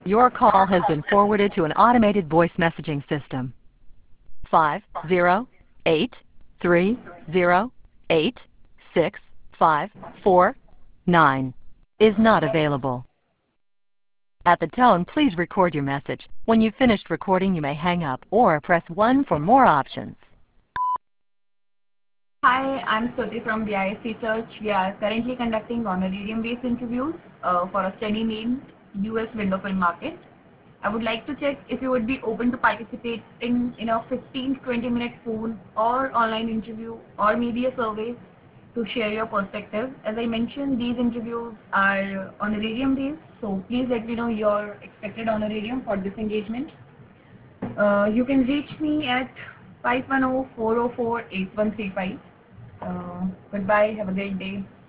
Your call has been forwarded to an automated voice messaging system. 50830865549 is not available. At the tone, please record your message. When you've finished recording, you may hang up or press 1 for more options. Hi, I'm Stuti from BIS Research. We are currently conducting honorarium-based interviews for a study named US Window Film Market. I would like to check if you would be open to participating in a 15 to 20 minute phone or online interview or maybe a survey to share your perspective. As I mentioned, these interviews are honorarium based, so please let me know your expected honorarium for this engagement. You can reach me at 510-404-8135. Goodbye. Have a great day.